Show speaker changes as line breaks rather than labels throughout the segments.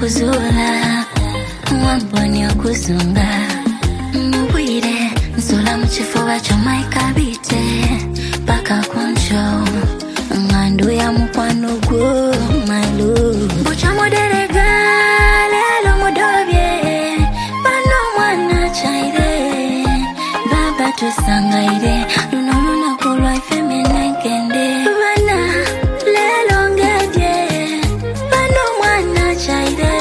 nakuzula wamboni okuzunga mubwire nsula mukifuba ky'omaika bite paka kuncho ngandu ya mukwano gwo malu bucha moderega lelo mudobye bano mwana chaire baba tusangaire luno lunakulwa ifemene nkende bana lelo ngedye bano mwana chaire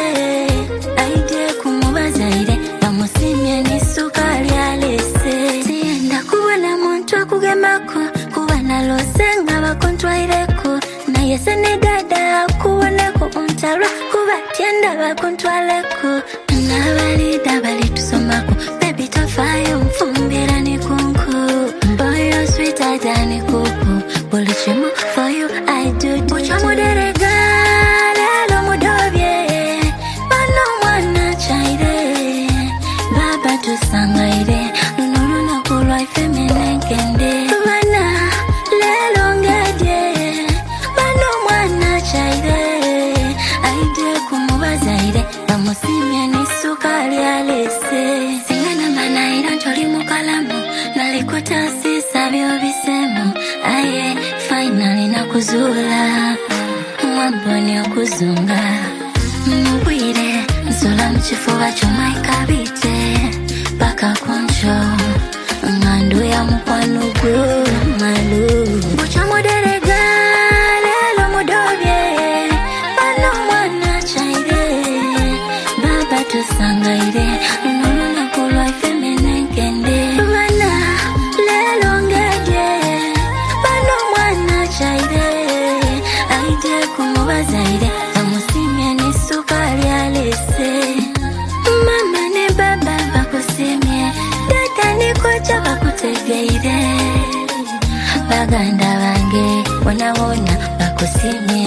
aide kumubazaire bamusimye nisukali alese sienda kubona muntu akugemako kubana losenga bakontwaireko na yesene dada kuoneko untarwa kubatienda bakontwaleko nabalida balitusomako baby tafayo mfumbira ni kunku boyo sweet adani kuku bolichimo for you I do bucha moderega lelo mudobye bano mwana chaire baba tusangaire luno nakulwa ifemene nkende bana lelo ngedye bano mwana chaire aide kumubazaire bamusimye nisukali alese singana manaira ntoli mukalamu nalikuta sisabyo bisemu aye finally nakuzula wamboni okuzunga mubwire nsula mukifuba ky'omaika bite paka kuncho ngandu ya mukwano gwo malu bucha moderega lelo mudobye bano mwana chaire baba tusangaire luno nakulwa ifemene nkende bana lelo ngedye bano mwana chaire aide kumubazaire bamusimye nisukali alese mama ne baba bakusimye dada nikocha bakutegeire baganda bange wona bakusimye